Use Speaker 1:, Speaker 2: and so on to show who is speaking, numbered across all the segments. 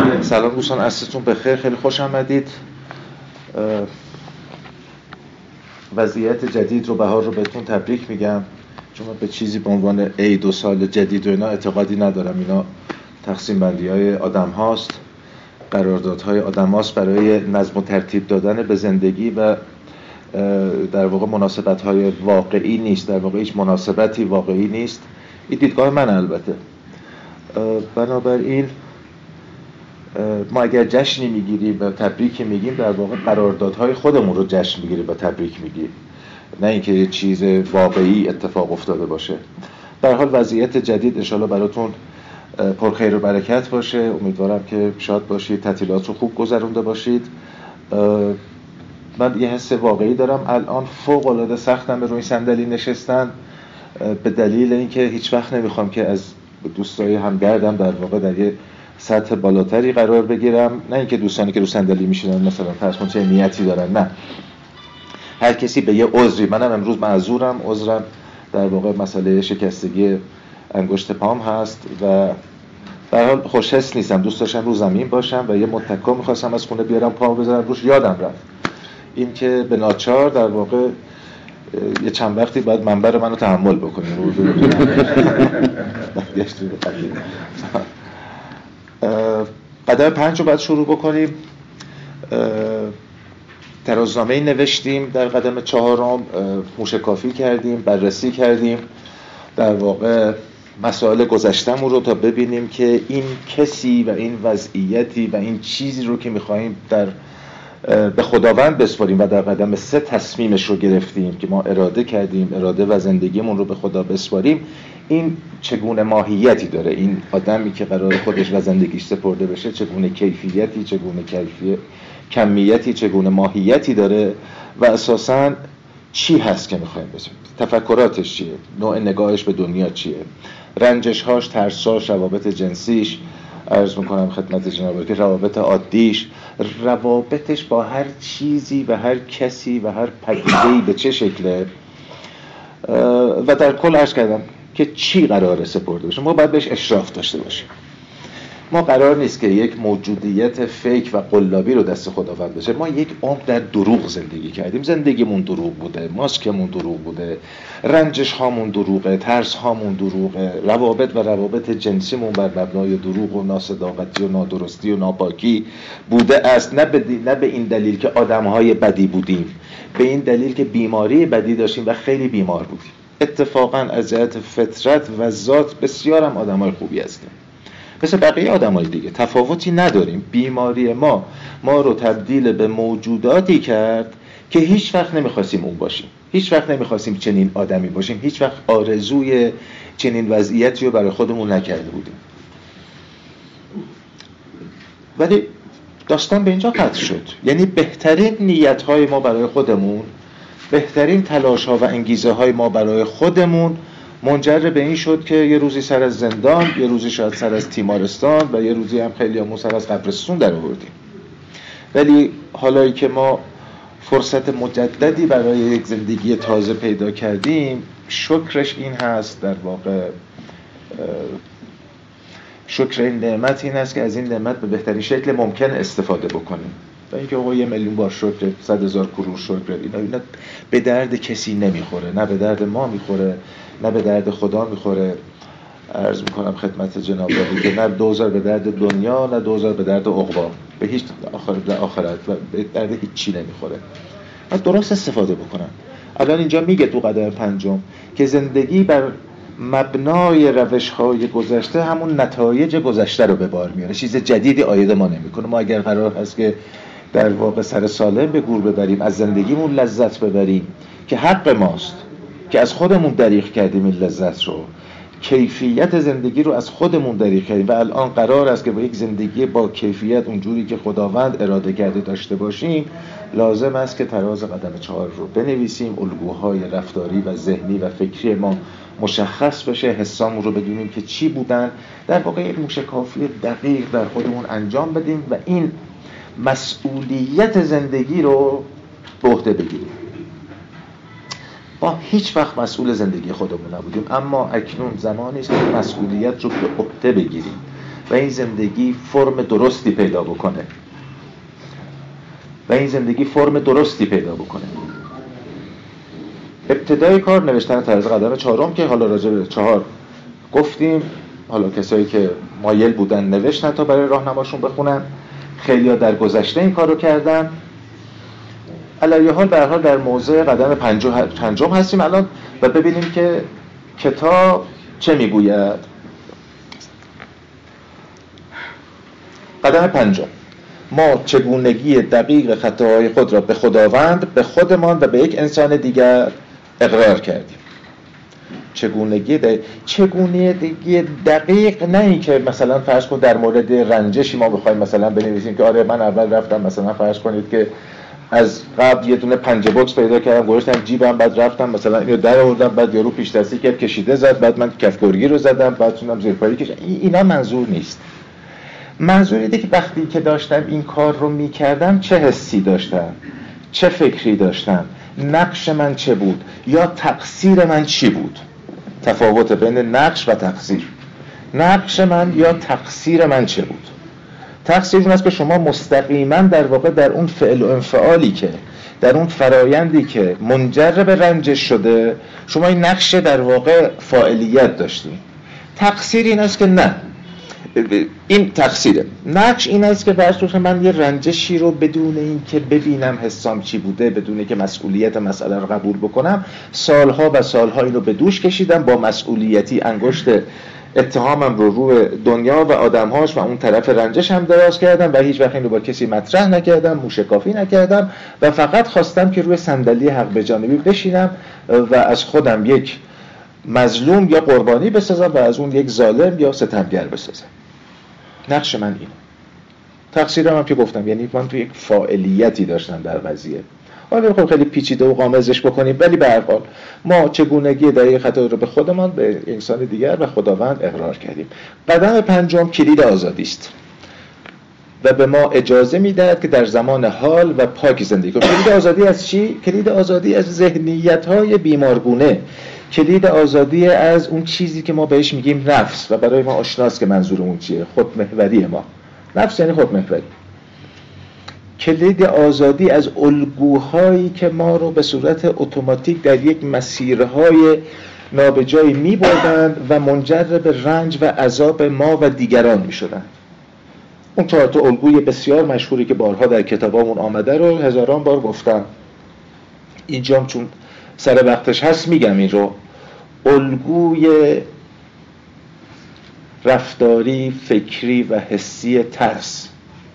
Speaker 1: سلام دوستان، عصرتون بخیر. خیلی خوش آمدید. وضعیت جدید رو، بهار رو بهتون تبریک میگم، چون من به چیزی به عنوان عید و سال جدید و اینا اعتقادی ندارم. اینا تقسیم بندی های آدم هاست، قراردادهای آدم هاست برای نظم و ترتیب دادن به زندگی و در واقع مناسبت های واقعی نیست. در واقع هیچ مناسبتی واقعی نیست. این دیدگاه من البته. بنابراین ما اگر جشنی میگیریم و تبریک میگیم، در واقع قراردادهای خودمون رو جشن میگیریم و تبریک میگیم، نه اینکه یه چیز واقعی اتفاق افتاده باشه. در حال وضعیت جدید انشالله براتون پرخیر و برکت باشه. امیدوارم که شاد باشید، تعطیلات رو خوب گذرونده باشید. من یه حس واقعی دارم الان، فوق العاده سختم به روی صندلی نشستن، به دلیل اینکه هیچ وقت نمیخوام که از دوستای همگردم در واقع در یه سطح بالاتری قرار بگیرم. نه اینکه دوستانی که رو صندلی میشینن مثلا فرض کن چه نیتی دارن، نه، هر کسی به یه عذری. منم امروز معذورم، عذرم در واقع مسئله شکستگی انگشت پام هست و در حال خوشحس نیستم. دوست داشتم رو زمین باشم و یه متکا میخواستم از خونه بیارم پامو بذارم روش، یادم رفت. این که به ناچار در واقع یه چند وقتی باید منبر منو تحمل بکنیم. قدم 5 رو باید شروع بکنیم. ترازنامه‌ای نوشتیم، در قدم 4 موشکافی کردیم، بررسی کردیم در واقع مسائل گذشتمون رو تا ببینیم که این کسی و این وضعیتی و این چیزی رو که می‌خوایم به خداوند بسپاریم و در قدم 3 تصمیمش رو گرفتیم که ما اراده کردیم، اراده و زندگیمون رو به خدا بسپاریم، این چگونه ماهیتی داره، این آدمی که قرار خودش و زندگیش سپرده بشه چگونه کیفیتی، چگونه کمیتی، چگونه ماهیتی داره و اساساً چی هست که میخوایم بسپاریم، تفکراتش چیه، نوع نگاهش به دنیا چیه، رنجش‌هاش، ترساش، روابط جنسیش، عرض میکنم خدمت جناب که روابط عادیش، روابطش با هر چیزی و هر کسی و هر پدیده‌ای به چه شکله و در کل عرض کردم که چی قراره سپرده بشه. ما باید بهش اشراف داشته باشیم. ما قرار نیست که یک موجودیت فیک و قلابی رو دست خداوند بشه. ما یک عمر در دروغ زندگی کردیم، زندگیمون دروغ بوده، ماسکمون دروغ بوده، رنجش هامون دروغه، ترس هامون دروغه، روابط جنسیمون بر مبنای دروغ و ناصداقتی و نادرستی و ناپاکی بوده است. نه به این دلیل که آدم‌های بدی بودیم، به این دلیل که بیماری بدی داشتیم و خیلی بیمار بودیم. اتفاقاً از جهت فطرت و ذات بسیار هم آدم‌های خوبی هستیم، مثل بقیه آدم‌های دیگه، تفاوتی نداریم. بیماری ما رو تبدیل به موجوداتی کرد که هیچ وقت نمی‌خواستیم اون باشیم، هیچ وقت نمی‌خواستیم چنین آدمی باشیم، هیچ وقت آرزوی چنین وضعیتی رو برای خودمون نکرده بودیم. ولی داستان به اینجا قطع شد. یعنی بهترین نیت‌های ما برای خودمون، بهترین تلاش‌ها و انگیزه‌های ما برای خودمون منجر به این شد که یه روزی سر از زندان، یه روزی شاید سر از تیمارستان و یه روزی هم خیلی همون سر از قبرستون در آوردیم. ولی حالایی که ما فرصت مجددی برای یک زندگی تازه پیدا کردیم، شکرش این هست، در واقع شکر این نعمت این هست که از این نعمت به بهترین شکل ممکن استفاده بکنیم. و اینکه آقا 1,000,000 بار شکر، 100,000 کرور شکر، اینا به درد کسی نمیخوره، نه به درد ما میخوره، نه به درد خدا میخوره. عرض میکنم خدمت جناب عالی که نه دوزار به درد دنیا، نه دوزار به درد عقبا، به هیچ آخرت و به درد هیچی نمیخوره. و درست استفاده بکنن. الان اینجا میگه تو قدم 5 که زندگی بر مبنای روش‌های گذشته همون نتایج گذشته رو به بار میاره، چیز جدیدی عاید ما نمیکنه. ما اگر قرار هست که در واقع سر سالم به گور ببریم، از زندگیمون لذت ببریم که حق ماست، که از خودمون دریغ کردیم این لذت رو، کیفیت زندگی رو از خودمون دریغ کردیم و الان قرار است که با یک زندگی با کیفیت اونجوری که خداوند اراده کرده داشته باشیم، لازم است که تراز قدم 4 رو بنویسیم، الگوهای رفتاری و ذهنی و فکری ما مشخص بشه، حسامون رو بدونیم که چی بودن، در واقع یک موشکافی دقیق در خودمون انجام بدیم و این مسئولیت زندگی رو به عهده بگیریم. ما هیچ وقت مسئول زندگی خودمون نبودیم، اما اکنون زمانی است که مسئولیت رو به عهده بگیریم و این زندگی فرم درستی پیدا بکنه ابتدای کار نوشتن طرز قدم 4 که حالا راجع به 4 گفتیم. حالا کسایی که مایل بودن نوشتن تا برای راهنماشون بخونن، خیلی‌ها در گذشته این کارو کردن. علیه حال به هر حال در موضع قدم 5 هستیم الان و ببینیم که کتاب چه میگوید. قدم 5: ما چگونگی دقیق خطاهای خود را به خداوند، به خودمان و به یک انسان دیگر اقرار کردیم. چگونگی دقیق، نه این که مثلا فرض کن در مورد رنجشی ما بخوایم مثلا بنویسیم که آره من اول رفتم مثلا فرض کنید که از قبل یه دونه پنجه بوکس پیدا کردم گذاشتم جیبم، بعد رفتم مثلا اینو در آوردم، بعد یارو پیش دستی کرد کشیده زد، بعد من کفگرگی رو زدم، بعد شدم زیر پایی کشیدم. اینا منظور نیست. منظور اینه که وقتی که داشتم این کار رو میکردم چه حسی داشتم، چه فکری داشتم، نقش من چه بود یا تقصیر من چی بود. تفاوت بین نقش و تقصیر. نقش من یا تقصیر من چه بود؟ تقصیر اون است که شما مستقیما در واقع در اون فعل و انفعالی که در اون فرایندی که منجر به رنجش شده شما این نقش در واقع فاعلیت داشتین. تقصیر این است که نه، این تقصیره. نقش این است که فرض من یه رنجشی رو بدون این که ببینم حسام چی بوده، بدون که مسئولیت مسئله رو قبول بکنم، سالها و سالها اینو به دوش کشیدم، با مسئولیتی انگشت اتهامم رو روی دنیا و آدم‌هاش و اون طرف رنجش هم دراز کردم و هیچ وقت این رو با کسی مطرح نکردم، موشکافی نکردم و فقط خواستم که روی صندلی حق به جانبی بشینم و از خودم یک مظلوم یا قربانی بسازم و از اون یک ظالم یا ستمگر بسازم. نقش من اینه. تقصیرم هم که گفتم، یعنی من تو یک فاعلیتی داشتم در قضیه. حالا بخوام خیلی پیچیده و غامضش بکنیم، ولی به هر حال ما چگونگی دقیق خطا رو به خودمان، به انسان دیگر و خداوند اقرار کردیم. قدم 5 کلید آزادی است و به ما اجازه میدهد که در زمان حال و پاک زندگی کنیم. کلید آزادی از چی؟ کلید آزادی از ذهنیت‌های بیمارگونه، کلید آزادی از اون چیزی که ما بهش میگیم نفس و برای ما آشناست که منظورمون چیه. خودمحوری ما. نفس یعنی خودمحوری. کلید آزادی از الگوهایی که ما رو به صورت اتوماتیک در یک مسیرهای نابجایی می‌بردند و منجر به رنج و عذاب ما و دیگران می‌شدند. اون 4 تا الگوی بسیار مشهوری که بارها در کتابامون آمده رو هزاران بار گفتم. اینجام چون سر وقتش هست میگم این رو. الگوی رفتاری، فکری و حسی ترس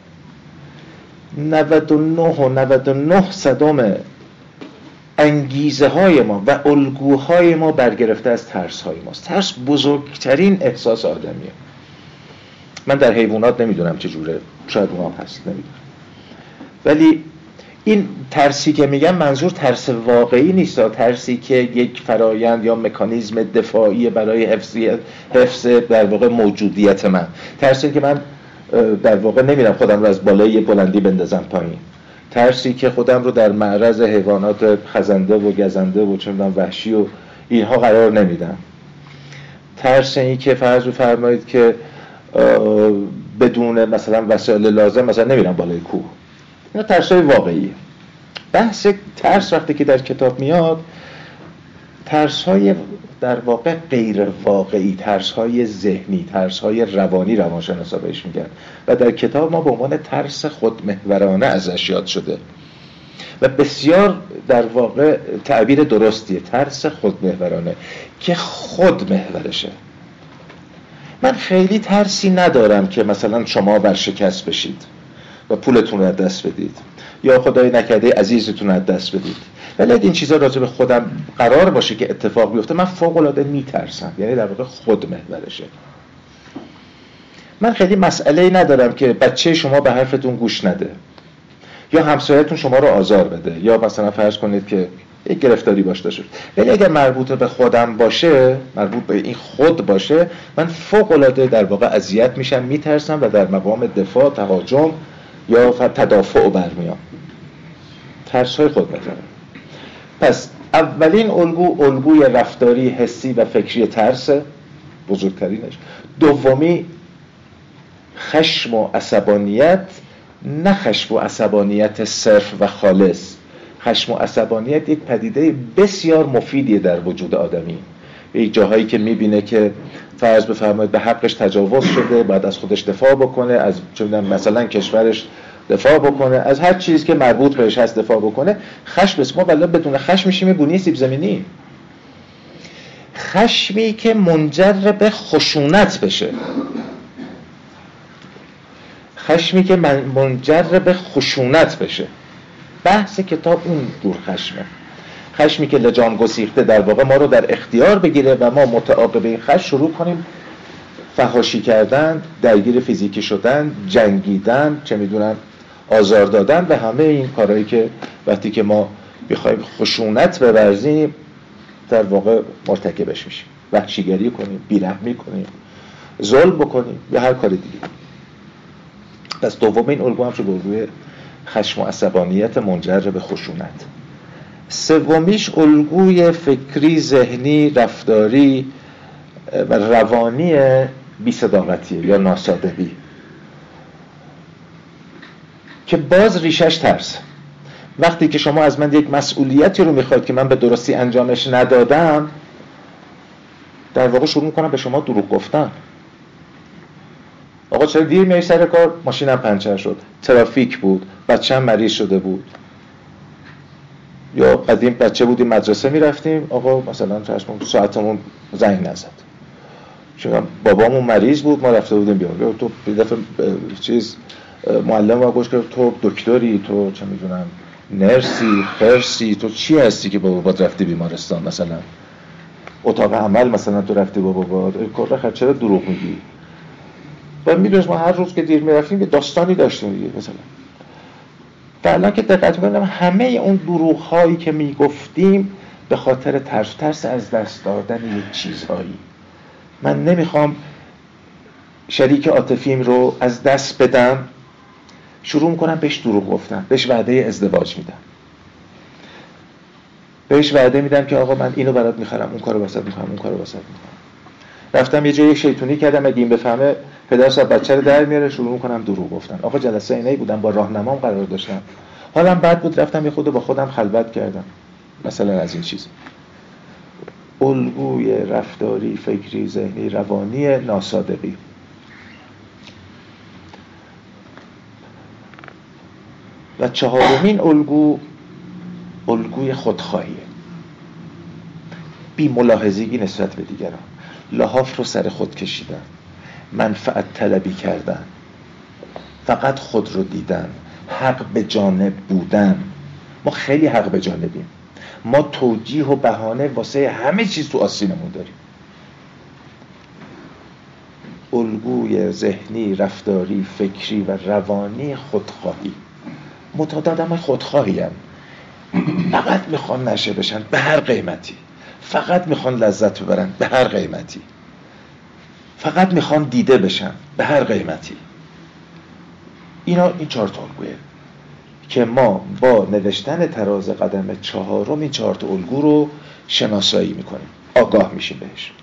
Speaker 1: 99.99% انگیزه های ما و الگوهای ما برگرفته از ترس های ماست. ترس بزرگترین احساس آدمیه. من در حیوانات نمیدونم چجوره، شاید اونها هست نمیدونم، ولی این ترسی که میگم منظور ترس واقعی نیست، ترسی که یک فرایند یا مکانیزم دفاعی برای حفظ در واقع موجودیت من. ترسی که من در واقع نمیرم خودم رو از بالای بلندی بندازم پایین. ترسی که خودم رو در معرض حیوانات خزنده و گزنده و چه می‌دونم وحشی و اینها قرار نمیدم. ترس این که فرض فرمایید که بدون مثلا وسایل لازم مثلا نمیرم بالای کوه. اینا ترس‌های واقعیه. بحث ترس وقتی که در کتاب میاد، ترس‌های در واقع غیر واقعی، ترس‌های ذهنی، ترس‌های روانی روانشناسا بهش میگن و در کتاب ما به عنوان ترس خودمحورانه ازش یاد شده و بسیار در واقع تعبیر درستیه. ترس خودمحورانه که خودمحورشه. من خیلی ترسی ندارم که مثلا شما ورشکست بشید و پولتون رو از دست بدید یا خدای نکرده عزیزتون رو از دست بدید، ولی این چیزا راجع به خودم قرار باشه که اتفاق بیفته من فوق العاده میترسم. یعنی در واقع خودمحورشه. من خیلی مسئله‌ای ندارم که بچه شما به حرفتون گوش نده یا همسایه‌تون شما رو آزار بده یا مثلا فرض کنید که یک گرفتاری باش داشته، ولی اگر مربوط به خودم باشه، مربوط به این خود باشه، من فوق العاده در واقع اذیت میشم، میترسم و در مقام دفاع، تهاجم یا تدافع برمیام. ترس‌های خودمحورانه. پس اولین الگوی رفتاری، حسی و فکری ترس، بزرگترینش. دومی خشم و عصبانیت نه خشم و عصبانیت صرف و خالص. خشم و عصبانیت یک پدیده بسیار مفیدیه در وجود آدمی. یک جاهایی که میبینه که فرض بفرمایید به حقش تجاوز شده، باید از خودش دفاع بکنه، از مثلا کشورش دفاع بکنه، از هر چیز که مربوط بهش هست دفاع بکنه. خشم اسمه ولی بدون خشم میشیم گونی سیب زمینی. خشمی که منجر به خشونت بشه، خشمی که منجر به خشونت بشه، بحث کتاب اون جور خشمه. خشمی که لجام گسیخته در واقع ما رو در اختیار بگیره و ما متعاقب این خشم شروع کنیم فحاشی کردن، درگیر فیزیکی شدن، جنگیدن، چه میدونم آزار دادن و همه این کارهایی که وقتی که ما بخوایم خشونت بورزیم در واقع مرتکبش میشیم. وحشیگری کنیم، بیرحمی کنیم، ظلم بکنیم یا هر کار دیگه. پس دومین الگو هم شد الگوی خشم و عصبانیت منجر به خشونت. سومیش الگوی فکری، ذهنی، رفتاری و روانی بی‌صداقتیه یا ناصادقی که باز ریشش ترس. وقتی که شما از من یک مسئولیتی رو میخواید که من به درستی انجامش ندادم، در واقع شروع میکنم به شما دروغ گفتن. آقا چرا دیر میای سر کار؟ ماشینم پنچر شد، ترافیک بود، بچه‌م مریض شده بود. یا قدیم بچه بودیم مدرسه میرفتیم، آقا مثلا ساعتمون زنگ نزد، چون بابامون مریض بود، ما رفته بودیم بیام. تو یه دفعه چیز معلم ما گفت که تو دکتری، تو چه میدونم نرسی، خرسی، تو چی هستی که با بابات رفتی بیمارستان؟ مثلا اتاق عمل مثلا تو رفتی با بابات، کار چرا دروغ میگی؟ و میدونست ما هر روز که دیر میرفتیم یه داستانی داشتیم دیگه. مثلا الان که دقت میکنم همه اون دروغ هایی که میگفتیم به خاطر ترس از دست دادن یک چیزهایی. من نمیخوام شریک عاطفیم رو از دست بدم، شروع میکنم بهش دروغ گفتن، بهش وعده ازدواج میدم، بهش وعده میدم که آقا من اینو برات میخرم، اون کارو واسط میخرم، اون کارو واسط میخرم. رفتم یه جای شیطونی کردم، اگه این بفهمه پدرش بچه رو در میاره، شروع میکنم دروغ گفتن. آقا جلسه اینایی بودم، با راهنمام قرار داشتم، حالم بد بود، رفتم یه خود با خودم خلوت کردم، مثلا از این چیز. الگوی رفتاری، فکری، ذهنی، روانی ناصادقی. و چهارمین الگو الگوی خودخواهیه، بی ملاحظگی نسبت به دیگران، لحاف رو سر خود کشیدن، منفعت طلبی کردن، فقط خود رو دیدن، حق به جانب بودن. ما خیلی حق به جانبیم، ما توجیه و بهانه واسه همه چیز تو آستینمون داریم. الگوی ذهنی، رفتاری، فکری و روانی خودخواهی. معتاد من خودخواهیم، فقط میخوان نشه بشن به هر قیمتی، فقط میخوان لذت ببرن به هر قیمتی، فقط میخوان دیده بشن به هر قیمتی. این 4 تا الگوئه که ما با نوشتن تراز قدم 4 این 4 تا الگو رو شناسایی میکنیم، آگاه میشیم بهش.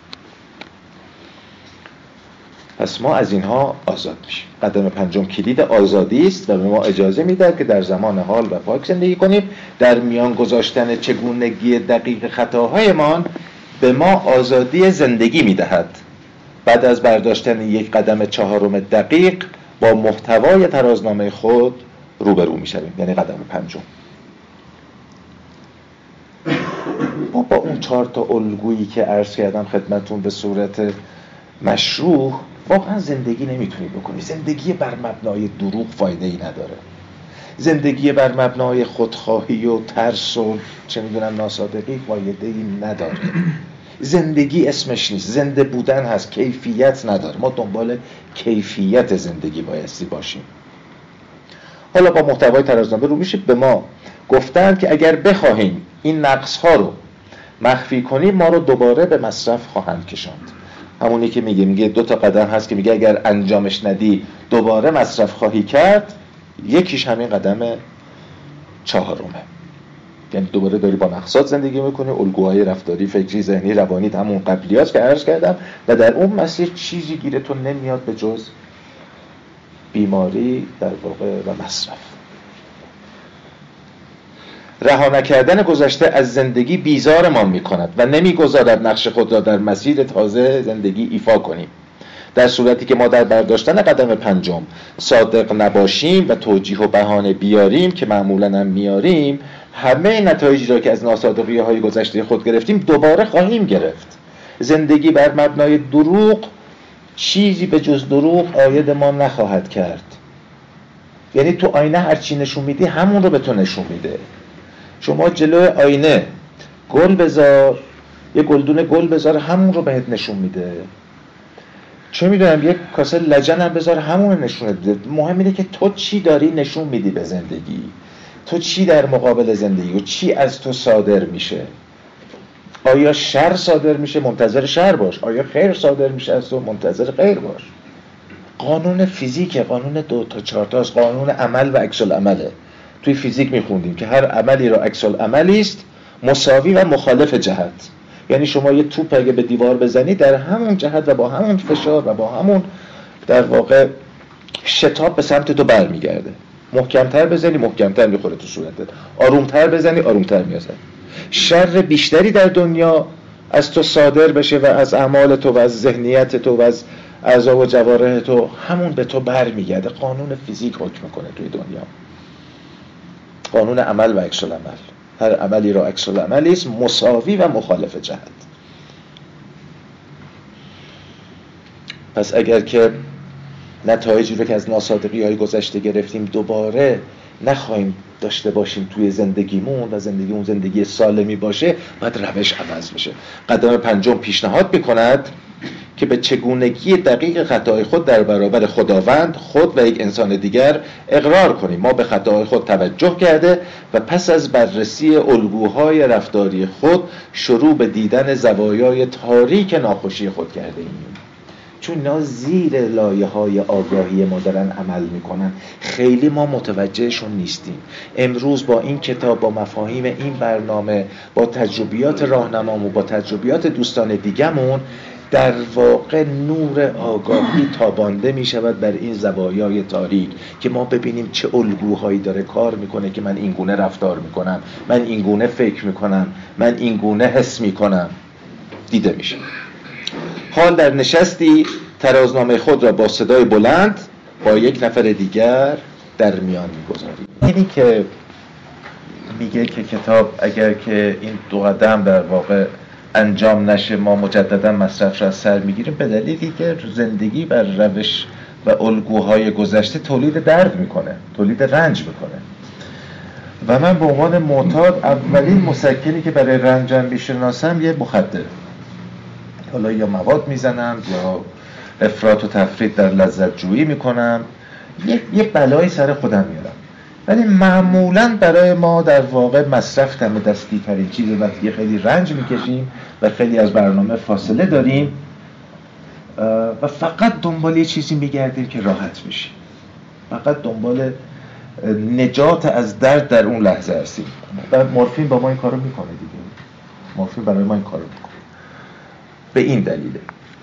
Speaker 1: پس ما از اینها آزاد میشیم. قدم 5 کلید آزادی است و به ما اجازه میده که در زمان حال و پاک زندگی کنیم. در میان گذاشتن چگونگی دقیق خطاهایمان به ما آزادی زندگی میدهد. بعد از برداشتن یک قدم 4 دقیق با محتوای ترازنامه خود روبرو میشویم، یعنی قدم 5. ما با اون 4 تا الگویی که عرض کردم خدمتون به صورت مشروع واقعا زندگی نمیتونی بکنی. زندگی بر مبنای دروغ فایده ای نداره. زندگی بر مبنای خودخواهی و ترس و چه میدونم ناصادقی فایده ای نداره. زندگی اسمش نیست، زنده بودن هست، کیفیت نداره. ما دنبال کیفیت زندگی بایستی باشیم. حالا با محتوای ترازنامه رو میشه به ما گفتن که اگر بخواهیم این نقص ها رو مخفی کنیم ما رو دوباره به مصرف خواهند کشاند. همونی که میگه 2 تا قدم هست که میگه اگر انجامش ندی دوباره مصرف خواهی کرد. یکیش همین قدم 4، یعنی دوباره داری با نقصات زندگی میکنی. الگوهای رفتاری، فکری، ذهنی، روانی همون قبلیاست که عرض کردم و در اون مسیر چیزی گیرتون نمیاد به جز بیماری در واقع و مصرف. رها نکردن گذشته از زندگی بیزارمان می‌کند و نمی‌گذارد نقش خود را در مسیر تازه زندگی ایفا کنیم. در صورتی که ما در برداشتن قدم پنجم صادق نباشیم و توجیه و بهانه بیاریم که معمولاً هم میاریم، همه نتایجی را که از ناصادقی‌های گذشته خود گرفتیم دوباره خواهیم گرفت. زندگی بر مبنای دروغ چیزی به جز دروغ عاید ما نخواهد کرد. یعنی تو آینه هر چی نشون میدی همون رو به تو نشون میده. شما جلوی آینه گل بذار، یه گلدون گل بذار، همون رو بهت نشون میده. چه میدونم یک کاسه لجن هم بذار، همون رو نشون میده. مهم اینه که تو چی داری نشون میدی به زندگی، تو چی در مقابل زندگی و چی از تو صادر میشه. آیا شر صادر میشه؟ منتظر شر باش. آیا خیر صادر میشه از تو؟ منتظر خیر باش. قانون فیزیک، قانون 2 تا 4 تاست، قانون عمل و عکس العمله. توی فیزیک میخوندیم که هر عملی را عکس العملی است مساوی و مخالف جهت. یعنی شما یه توپ اگه به دیوار بزنی در همون جهت و با همون فشار و با همون در واقع شتاب به سمت تو برمیگرده. محکمتر بزنی محکمتر میخوره تو صورتت، آرومتر بزنی آرومتر میازه. شر بیشتری در دنیا از تو صادر بشه و از اعمال تو و از ذهنیت تو و از اعضا و جوارح تو، همون به تو برمیگرده. قانون فیزیک حکم میکنه توی دنیا، قانون عمل و عکس العمل. هر عملی را عکس العملی است مساوی و مخالف جهت. پس اگر که نتایجی رو که از ناصادقی‌های گذشته گرفتیم دوباره نخواهیم داشته باشیم توی زندگیمون و زندگیمون زندگی سالمی باشه، باید روش عوض بشه. قدم پنجم پیشنهاد می‌کند که به چگونگی دقیق خطای خود در برابر خداوند، خود و یک انسان دیگر اقرار کنیم. ما به خطای خود توجه کرده و پس از بررسی الگوهای رفتاری خود شروع به دیدن زوایای تاریک ناخوشی خود کرده ایم. چون اینا زیر لایه‌های آگاهی ما دارن عمل میکنن، خیلی ما متوجهشون نیستیم. امروز با این کتاب، با مفاهیم این برنامه، با تجربیات راهنمامون، با تجربیات دوستان دیگمون، در واقع نور آگاهی تابانده می شود بر این زوایای تاریک که ما ببینیم چه الگوهایی داره کار میکنه که من این گونه رفتار میکنم، من این گونه فکر میکنم، من این گونه حس میکنم. دیده میشه. حال در نشستی ترازنامه خود را با صدای بلند با یک نفر دیگر در میان میگذاری. اینی که میگه که کتاب اگر که این 2 قدم در واقع انجام نشه ما مجددا مصرف را از سر میگیریم، به دلیلی که زندگی بر روش و الگوهای گذشته تولید درد میکنه، تولید رنج میکنه. و من به عنوان معتاد اولین مسکنی که برای رنجم میشناسم یه مخدره. حالا یا مواد میزنم یا افراط و تفرید در لذت جویی میکنم، یه بلایی سر خودم میارم. ولی معمولاً برای ما در واقع مصرف دم دستی ترین چیزه. وقتی خیلی رنج میکشیم و خیلی از برنامه فاصله داریم و فقط دنبال یه چیزی میگردیم که راحت بشیم، فقط دنبال نجات از درد در اون لحظه هستیم. و مورفین با ما این کارو میکنه دیگه. مورفین برای ما این کارو میکنه. به این دلیله.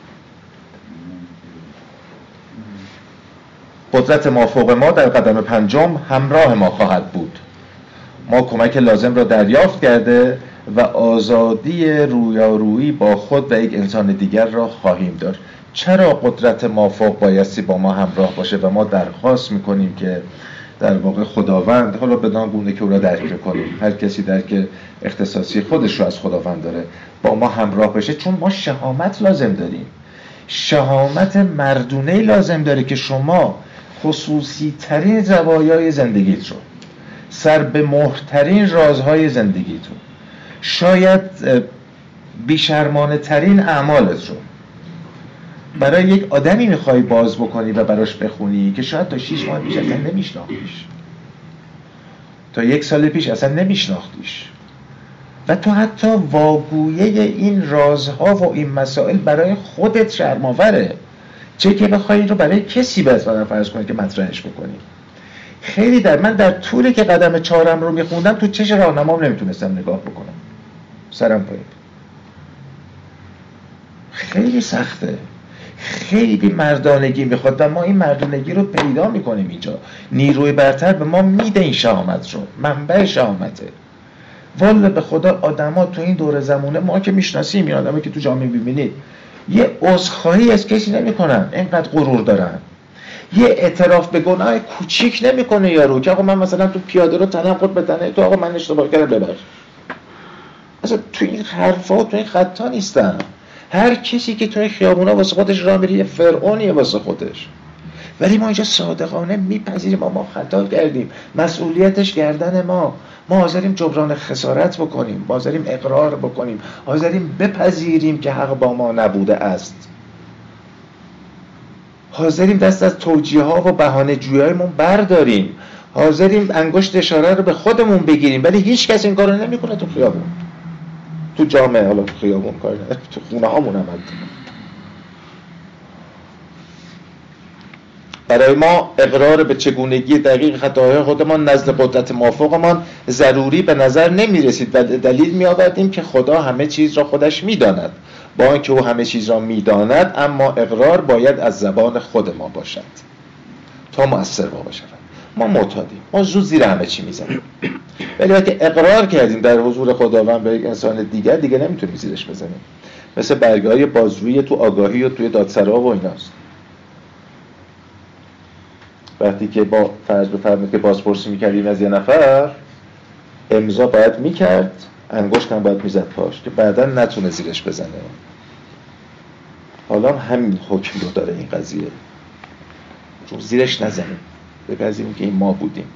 Speaker 1: قدرت مافوق ما در قدم پنجم همراه ما خواهد بود. ما کمک لازم را دریافت کرده و آزادی رویارویی با خود و یک انسان دیگر را خواهیم داشت. چرا قدرت مافوق بایستی با ما همراه باشه و ما درخواست میکنیم که در واقع خداوند، حالا بدان گونه که او را درک کنیم، هر کسی درک اختصاصی خودش رو از خداوند داره، با ما همراه بشه؟ چون ما شهامت لازم داریم. شهامت مردونه‌ای لازم داره که شما خصوصی ترین زوایای زندگیت رو، سر به مهرترین رازهای زندگیتون، شاید بیشرمانه ترین اعمالت رو برای یک آدمی میخوای باز بکنی و براش بخونی که شاید تا 6 ماه پیش اصلا نمیشناختیش، تا 1 سال پیش اصلا نمیشناختیش، و تو حتی واگویه این رازها و این مسائل برای خودت شرم‌آوره، چه که بخوای این رو برای کسی مثلا فرض کنی که مطرحش بکنی. خیلی من در طولی که قدم 4 رو میخوندم تو چش راهنمام نمیتونستم نگاه بکنم، سرم پایین. خیلی سخته. خیلی مردانگی میخواد و ما این مردانگی رو پیدا میکنیم اینجا. نیروی برتر به ما میده این شهامت رو، منبع شهامته. والا به خدا آدما تو این دور زمونه ما که میشناسیم، این آدمایی که تو جامعه میبینید یه عذرخواهی از کسی نمیکنن، اینقدر غرور دارن. یه اعتراف به گناه کوچیک نمیکنه یارو که آقا من مثلا تو پیاده رو تنقل بدنه تو آقا من اشتباه کردم ببخش. اصلا تو این حرفا تو این خطا نیستن. هر کسی که تو این خیابونا واسه خودش راه میره یه فرعونیه واسه خودش. ولی ما اینجا صادقانه میپذیریم ما خطا کردیم، مسئولیتش گردن ما حاضریم جبران خسارت بکنیم، حاضریم اقرار بکنیم، حاضریم بپذیریم که حق با ما نبوده است، حاضریم دست از توجیه ها و بهانه جویایمون برداریم، حاضریم انگشت اشاره رو به خودمون بگیریم. ولی هیچ کس این کارو نمیکنه تو خیابون، تو جامعه، حالا تو خیابون کار نداره، تو خونه هامون عمل کنه. برای ما اقرار به چگونگی دقیق خطاهای خودمان نزد قدرت مافوقمان ضروری به نظر نمی رسید و دلیل می آوردیم که خدا همه چیز را خودش می داند. با اینکه او همه چیز را می داند، اما اقرار باید از زبان خود ما باشد تا مؤثر باشد. ما معتادیم، ما زود زیر همه چی می زنیم، ولی وقتی اقرار کردیم در حضور خداوند به یک انسان دیگه نمیتونیم زیرش بزنیم. مثل برگه‌های بازرویی تو آگاهی و توی دادسرا و ایناست. وقتی که با فرض بفرمایید که بازپرسی میکردیم از یه نفر، امضا باید میکرد، انگشت هم باید میزد پاش که بعدا نتونه زیرش بزنه. حالا همین حکم رو داره این قضیه، چون زیرش نزنیم، بپذیریم که این ما بودیم.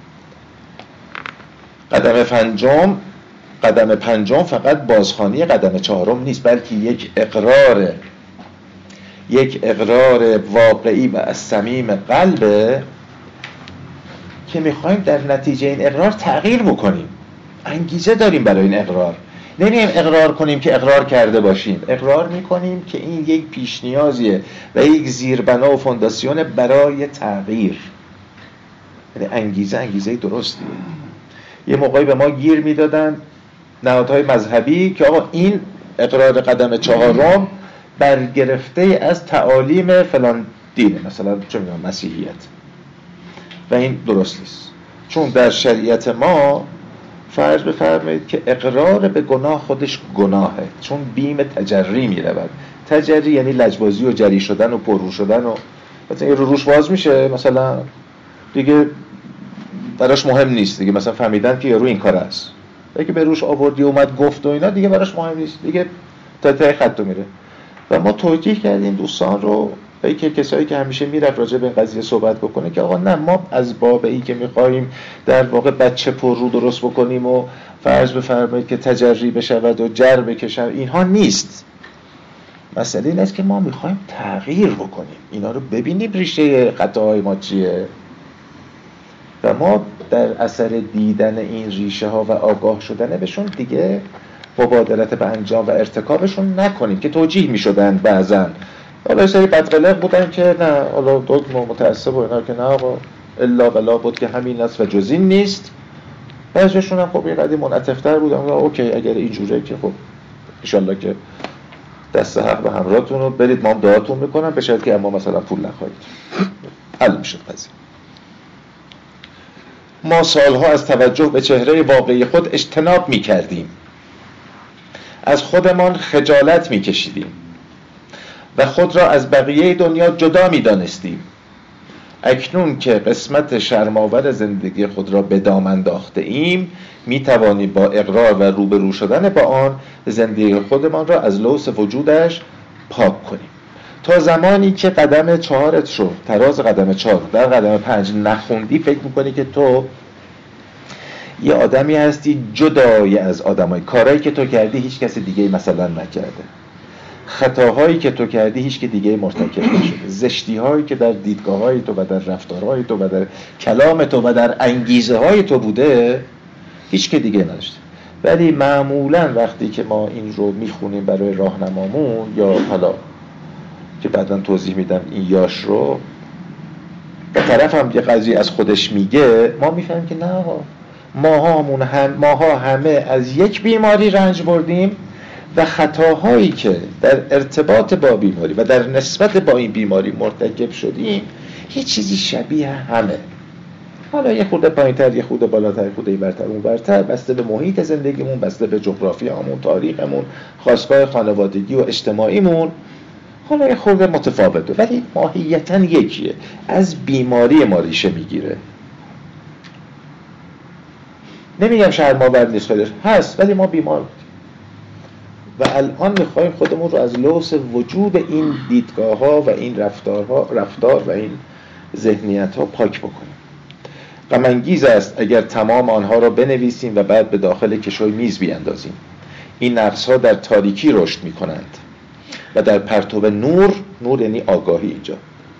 Speaker 1: قدم پنجم فقط بازخوانی قدم چهارم نیست، بلکه یک اقرار واقعی و از صمیم قلبه که میخوایم در نتیجه این اقرار تغییر بکنیم. انگیزه داریم برای این اقرار. نمیم اقرار کنیم که اقرار کرده باشیم، اقرار میکنیم که این یک پیش نیازیه و یک زیربنا و فونداسیون برای تغییر. یعنی انگیزه درستیه. یه موقعی به ما گیر میدادن نهادهای مذهبی که آقا این اقرار قدم چهارم برگرفته از تعالیم فلان دینه، مثلا چه میدونم مسیحیت، و این درست نیست. چون در شریعت ما فرض بفرمایید که اقرار به گناه خودش گناهه، چون بیم تجری میرود. تجری یعنی لجبازی و جری شدن و پررو شدن، و مثلا یه روش باز میشه مثلا دیگه براش مهم نیست دیگه، مثلا فهمیدن که یارو این کار است، اگه به روش آوردی اومد گفت و اینا دیگه براش مهم نیست دیگه، تا خط میره. و ما توجیه کردیم دوستان رو به که کسایی که همیشه میرفت راجع به این قضیه صحبت بکنه که آقا نه، ما از باب این که میخواییم در واقع بچه پر رو درست بکنیم و فرض بفرمایید که تجری بشود و جر بکشن، اینها نیست. مسئله این است که ما میخوایم تغییر بکنیم، اینا رو ببینیم ریشه خطاهای ما چیه و ما در اثر دیدن این ریشه ها و آگاه شدن بهشون دیگه مبادرت به انجام و ارتکابشون نکنیم که توجیه میشدن بعضن. حالا یه سری بدقلق بودن که نه، حالا دگم و متعصب و اینا که نه آقا الا بلا بود که همین است و جز این نیست. بعضیشون هم خب یه قدری منعطف‌تر بودن، اوکی اگر اینجوره که خب انشالله که دست حق به همراهتون رو برید، ما هم دعاتون میکنم به شرطی که اما مثلا پول نخواهید. حل میشد قضیه. ما سالها از توجه به چهره واقعی خود اجتناب میکردیم، از خودمان خجالت میکشیدیم و خود را از بقیه دنیا جدا می‌دانستیم. اکنون که قسمت شرم‌آور زندگی خود را به دام انداخته ایم، می‌توانیم با اقرار و روبرو شدن با آن زندگی خودمان را از لوث وجودش پاک کنیم. تا زمانی که قدم چهارت رو، تراز قدم چهار در قدم 5 نخوندی، فکر می‌کنی که تو یه آدمی هستی جدای از آدمای. کارهایی که تو کردی هیچ کس دیگه مثلا نکرده، خطاهایی که تو کردی هیچ که دیگه مرتکب نشده، زشتی‌هایی که در دیدگاه‌های تو و در رفتارهای تو و در کلام تو و در انگیزه‌های تو بوده هیچ که دیگه نداشته. ولی معمولاً وقتی که ما این رو میخونیم برای راهنمامون، یا حالا که بعداً توضیح میدم این یاش رو، به طرف هم یه قضیه از خودش میگه، ما میفهمیم که نه، ماها همه از یک بیماری رنج بردیم و خطاهایی که در ارتباط با بیماری و در نسبت با این بیماری مرتکب شدیم یه چیزی شبیه همه، حالا یه خورده پایین‌تر، یه خورده بالاتر، یه خورده اینورتر اونورتر، بسته به محیط زندگیمون، بسته به جغرافیامون، تاریخمون، خاستگاه خانوادگی و اجتماعیمون، حالا یه خورده متفاوته ولی ماهیتاً یکیه. از بیماری ما ریشه میگیره. نمیگم شرم‌آور نیست، خودش هست، ولی ما بیمار بودیم و الان میخوایم خودمون رو از لوث وجود این دیدگاه‌ها و این رفتار و این ذهنیت‌ها پاک بکنیم. غم‌انگیز است اگر تمام آنها را بنویسیم و بعد به داخل کشوی میز بیاندازیم. این نقص‌ها در تاریکی رشد می‌کنند و در پرتو نور یعنی آگاهی اینجا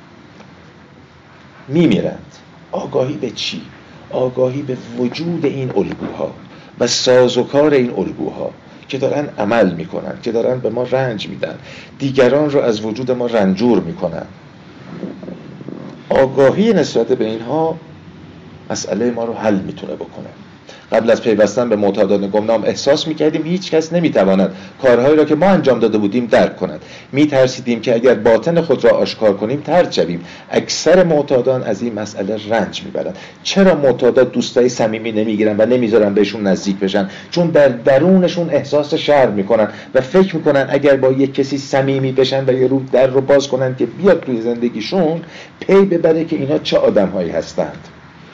Speaker 1: میمیرند. آگاهی به چی؟ آگاهی به وجود این الگوها و سازوکار این الگوها که دارن عمل میکنن، که دارن به ما رنج میدن، دیگران رو از وجود ما رنجور میکنن. آگاهی نسبت به اینها مسئله ما رو حل میتونه بکنه. قبل از پیوستن به معتادان گمنام احساس میکردیم هیچ کس نمیتواند کارهایی را که ما انجام داده بودیم درک کند. میترسیدیم که اگر باطن خود را آشکار کنیم طرد شویم. اکثر معتادان از این مسئله رنج میبرند. چرا معتادان دوستای صمیمی نمیگیرن و نمیذارن بهشون نزدیک بشن؟ چون در درونشون احساس شرم میکنن و فکر میکنن اگر با یک کسی صمیمی بشن و یه رو در رو باز کنن که بیاد توی زندگیشون، پی ببره که اینا چه آدمهایی هستند.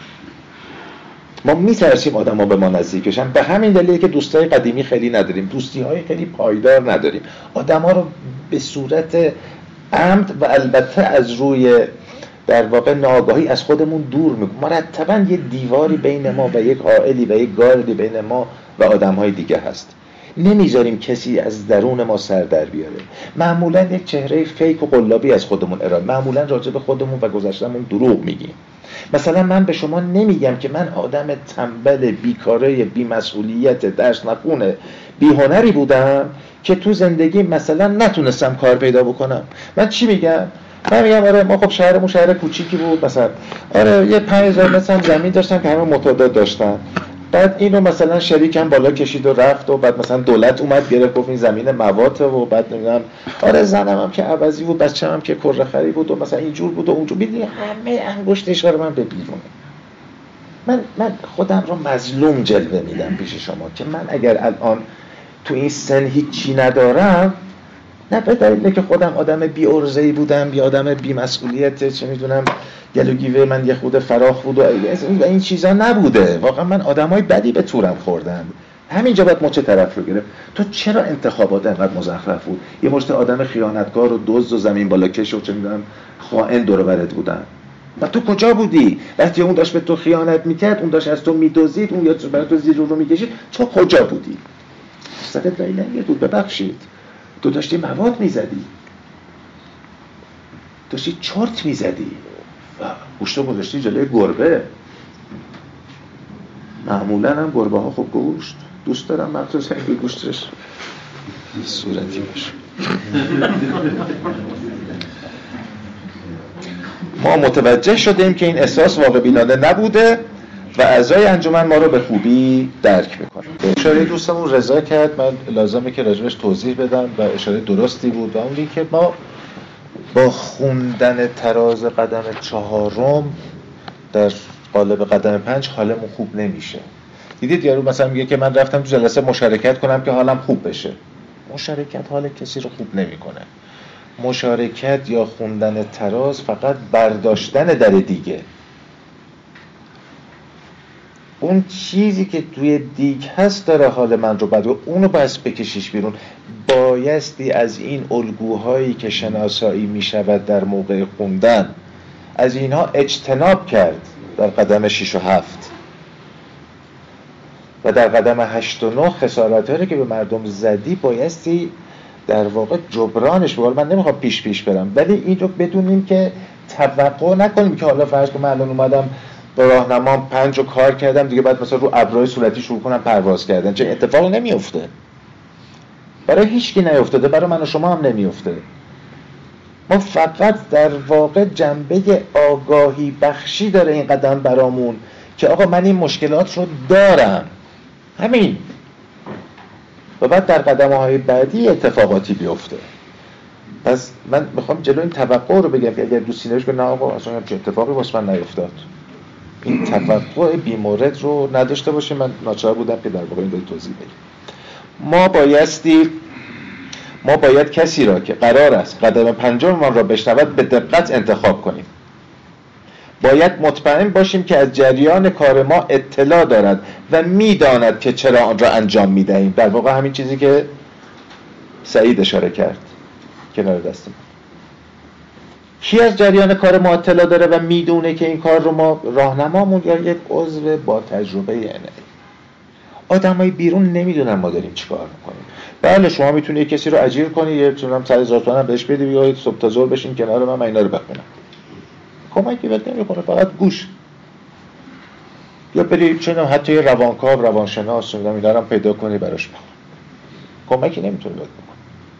Speaker 1: ما میترسیم آدم ها به ما نزدیک بشن. به همین دلیله که دوستای قدیمی خیلی نداریم، دوستی های خیلی پایدار نداریم. آدم ها رو به صورت عمد و البته از روی در واقع ناآگاهی از خودمون دور میکنیم. مرتباً یه دیواری بین ما و یک حائلی و یک گاردی بین ما و آدم های دیگه هست. نمیذاریم کسی از درون ما سر در بیاره. معمولاً یک چهره فیک و قلابی از خودمون ارائه، معمولاً راجع به خودمون و گذشته‌مون دروغ میگیم. مثلا من به شما نمیگم که من آدم تنبل، بیکاره، بی‌مسئولیت، درس نخونه، بی‌هنری بودم که تو زندگی مثلا نتونستم کار پیدا بکنم. من چی میگم؟ من میگم آره ما خب شهرمون شهر کوچیکی بود، مثلا آره یه 5000 متر زمین داشتم که همه معتادات داشتن. بعد اینو مثلا شریکم بالا کشید و رفت و بعد مثلا دولت اومد گرفت گفت این زمین مواته و بعد نمیدونم آره زنم هم که عوضی بود، بچه‌م هم که کره خری بود و مثلا اینجور بود و اونجور. میدونی همه انگشت اشاره من به بیرونه. من خودم رو مظلوم جلوه میدم پیش شما که من اگر الان تو این سن هیچی ندارم، نه به دلیل که خودم آدم بی ارزه‌ای بودم یا آدم بی مسئولیت، چه میدونم گلوگیوه من یه خود فراخ بود و این چیزا نبوده. واقعا من آدمای بدی به تورم خوردن. همینجا باید مچ طرف رو گرفت. تو چرا انتخابات انقدر مزخرف بود؟ یه مشت آدم خیانتکار و دزد و زمین بالا کش و چه میدونم خائن دور و برت بودن. و تو کجا بودی؟ وقتی اون داشت به تو خیانت میکرد، اون داشت از تو میدزدید، اون یا برای تو زیر رو میکشید، تو کجا بودی؟ صدت لایلنگه بود، ببخشید. تو داشتی مواد میزدی، داشتی چرت میزدی و گوشتو گذاشتی جلوی گربه. معمولا هم گربه ها خب گوشت دوست دارم، مخصوصا این گوشتش صورتی باشه. ما متوجه شدیم که این احساس واقع بینانه نبوده و اعضای انجمن ما رو به خوبی درک میکنه. اشاره دوستمون رضا کرد، من لازمه که راجبش توضیح بدم و اشاره درستی بود و اون که ما با خوندن تراز قدم 4 در قالب قدم 5 حالمون خوب نمیشه. دیدید یارو مثلا میگه که من رفتم تو جلسه مشارکت کنم که حالم خوب بشه. مشارکت حال کسی رو خوب نمیکنه. مشارکت یا خوندن تراز فقط برداشتن در دیگه. اون چیزی که توی دیگ هست داره حال من رو بد و اونو بس بکشیش بیرون. بایستی از این الگوهایی که شناسایی می شود در موقع خوندن از اینها اجتناب کرد در قدم 6 و 7 و در قدم 8 و 9 خسارت‌هایی که به مردم زدی بایستی در واقع جبرانش بگل. من نمیخوام پیش برم ولی این رو بدونیم که توقع نکنیم که حالا فرض کنم من الان اومدم با راهنمام 5 رو کار کردم دیگه بعد مثلا رو ابرهای صورتی شروع کنم پرواز کردن. چه اتفاقی نمیفته، برای هیچ کی نیفتاده، برای من و شما هم نمیفته. ما فقط در واقع جنبه آگاهی بخشی داره این قدم برامون که آقا من این مشکلات رو دارم، همین. و بعد در قدم‌های بعدی اتفاقاتی بیفته. پس من میخوام جلو این توقع رو بگم که اگر دوستی نوشت نه آقا اصلا چه اتفاقی واسه من نیفتاد، این توقع بیمورد رو نداشته باشه. من ناچار بودم که در واقع این توضیح بدم. ما باید کسی را که قرار است قدم پنجم ما را بشنود به دقت انتخاب کنیم. باید مطمئن باشیم که از جریان کار ما اطلاع دارد و میداند که چرا آن را انجام میدهیم. در واقع همین چیزی که سعید اشاره کرد کنار دست ما. کی از جریان کار ما اطلاع داره و میدونه که این کار رو ما راهنمامون یا یک عضو با تجربه آدمای بیرون نمیدونن ما داریم چیکار میکنیم. بله شما میتونی کسی رو اجیر کنی، یه چونم 100,000 تومان بهش بدی یا صبح تا ظهر بشین کنار من اینا رو بخونم، کمکی بهت نمیکنه، فقط گوش. یا بری چون حتی یه روانکاو، روانشناس اینا رو پیدا کنی براش بخون، کمکی نمیتونه بهت بکنه.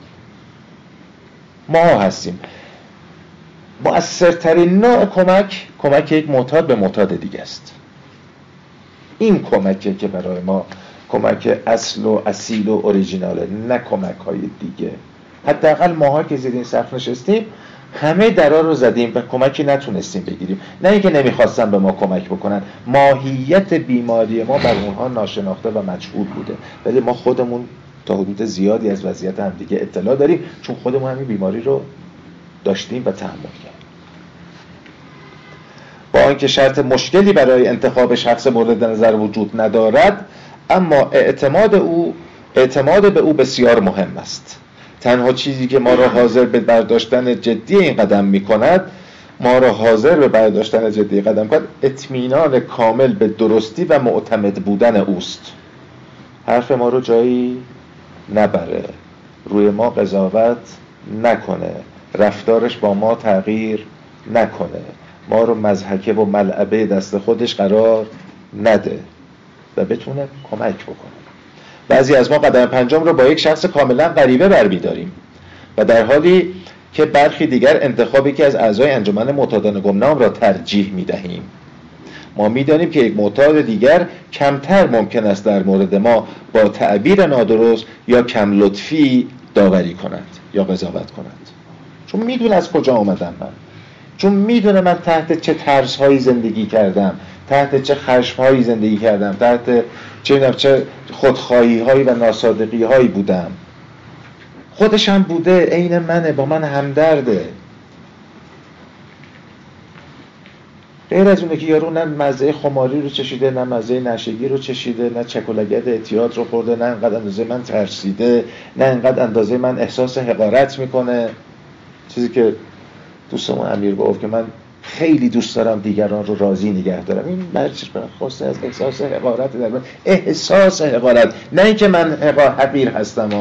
Speaker 1: ما هستیم مؤثرترین نوع کمک یک معتاد به معتاد دیگه است. این کمکه که برای ما کمک اصل و اصیل و اوریجیناله، نه کمک های دیگه. حداقل ماها که زیر این سقف نشستیم همه درا رو زدیم و کمکی نتونستیم بگیریم. نه اینکه نمیخواستن به ما کمک بکنن، ماهیت بیماری ما بر اونها ناشناخته و مجهول بوده، ولی ما خودمون تا حدود زیادی از وضعیت هم دیگه اطلاع داریم، چون خودمون همین بیماری رو داشتیم و تحمل کردیم. با آنکه شرط مشکلی برای انتخاب شخص مورد نظر وجود ندارد، اما اعتماد به او بسیار مهم است. تنها چیزی که ما را حاضر به برداشتن جدی این قدم می‌کند، اطمینان کامل به درستی و معتمد بودن اوست. حرف ما رو جایی نبره، روی ما قضاوت نکنه، رفتارش با ما تغییر نکنه، ما رو مضحکه و ملعبه دست خودش قرار نده و بتونه کمک بکنه. بعضی از ما قدم پنجم رو با یک شخص کاملا غریبه برمی‌داریم و در حالی که برخی دیگر انتخابی که از اعضای انجمن معتادان گمنام را ترجیح می‌دهیم. ما می‌دانیم که یک معتاد دیگر کمتر ممکن است در مورد ما با تعبیر نادرست یا کم لطفی داوری کند یا قضاوت کند، چون می‌دونه از کجا آمدم من، چون میدونه من تحت چه ترس‌هایی زندگی کردم، تحت چه خشم‌هایی زندگی کردم، تحت چه خودخواهی‌هایی و ناصادقی‌هایی بودم. خودش هم بوده، عین منه، با من همدرده. غیر از اونه که یارو نه مزه خماری رو چشیده، نه مزه نشگی رو چشیده، نه چکولگد اعتیاد رو خورده، نه انقدر اندازه من ترسیده، نه انقدر اندازه من احساس حقارت میکنه. چیزی که دوستمون امیر گفت که من خیلی دوست دارم دیگران رو راضی نگه دارم، این برچش برخواسته از احساس حقارت در من، احساس حقارت، نه اینکه من حقیر هستم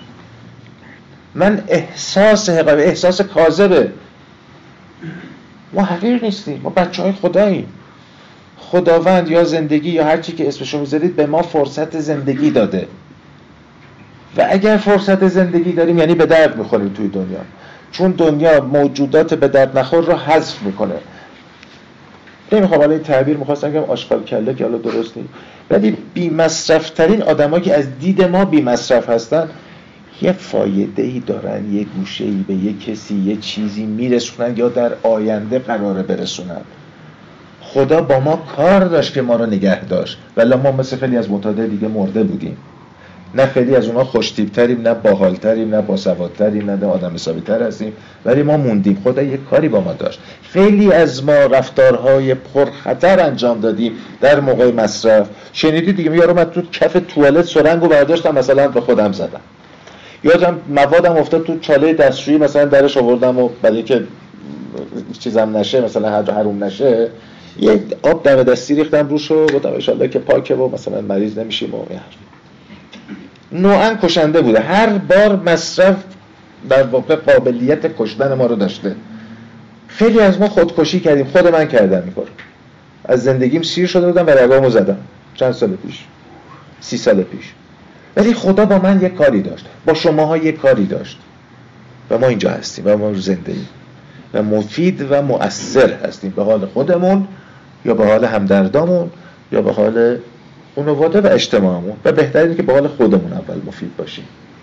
Speaker 1: من احساس حقارت، احساس کاذبه. ما حقیر نیستیم، ما بچه‌های خداییم. خداوند یا زندگی یا هر چی که اسمشو میذارید به ما فرصت زندگی داده و اگر فرصت زندگی داریم یعنی به درد میخوریم توی دنیا، چون دنیا موجودات به درد نخور رو حذف میکنه. نمیخوام حالا این تعبیر میخواستم که آشغال کله که حالا درست نیست، ولی بی مصرف ترین آدمایی که از دید ما بی مصرف هستن یه فایده‌ای دارن، یه گوشه‌ای به یه کسی یه چیزی میرسونن یا در آینده قراره برسونن. خدا با ما کار داشت که ما رو نگه داشت، ولی ما مثل خیلی از معتادای دیگه مرده بودیم. نه خیلی از اونها خوش‌تیپ‌تریم، نه باحال‌تریم، نه باسوادتریم، نه آدم حسابی‌تر هستیم، ولی ما موندیم. خدا یه کاری با ما داشت. خیلی از ما رفتارهای پرخطر انجام دادیم در موقع مصرف. شنیدید دیگه، یارو من تو کف توالت سرنگو برداشتم مثلا به خودم زدم، یادم موادم افتاد تو چاله دستشویی مثلا درش آوردم و برای که چیزم نشه مثلا حروم نشه یه آب دم دستی ریختم روش و گفتم ان شاءالله که پاکه و مثلا مریض نمیشیم. و نوعاً کشنده بوده. هر بار مصرف در واقع قابلیت کشتن ما رو داشته. خیلی از ما خودکشی کردیم، خود من کردم این کارو. از زندگیم سیر شده بودم و رگامو زدم چند سال پیش، 30 سال پیش. ولی خدا با من یک کاری داشت، با شماها یک کاری داشت و ما اینجا هستیم و ما زنده ایم و مفید و مؤثر هستیم به حال خودمون یا به حال همدردامون یا به حال خانواده و اجتماعمون و بهترینه که به حال خودمون اول مفید باشیم.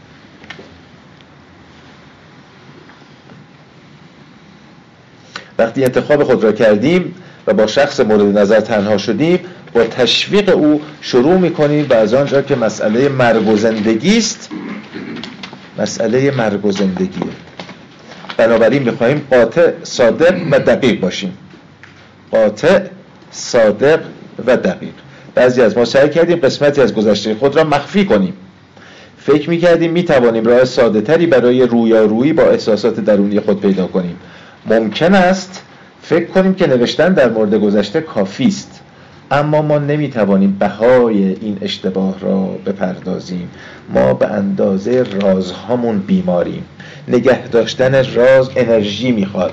Speaker 1: وقتی انتخاب خود را کردیم و با شخص مورد نظر تنها شدیم، با تشویق او شروع می‌کنیم و از آنجا که مسئله مرگ و زندگی است، مسئله مرگ و زندگیه. بنابراین می‌خواهیم قاطع، صادق و دقیق باشیم. قاطع، صادق و دقیق. بعضی از ما سعی کردیم قسمتی از گذشته خود را مخفی کنیم. فکر می‌کردیم می‌توانیم راه ساده‌تری برای رویارویی با احساسات درونی خود پیدا کنیم. ممکن است فکر کنیم که نوشتن در مورد گذشته کافی است، اما ما نمی‌توانیم بهای این اشتباه را بپردازیم. ما به اندازه رازهامون بیماریم. نگه داشتن راز انرژی می‌خواد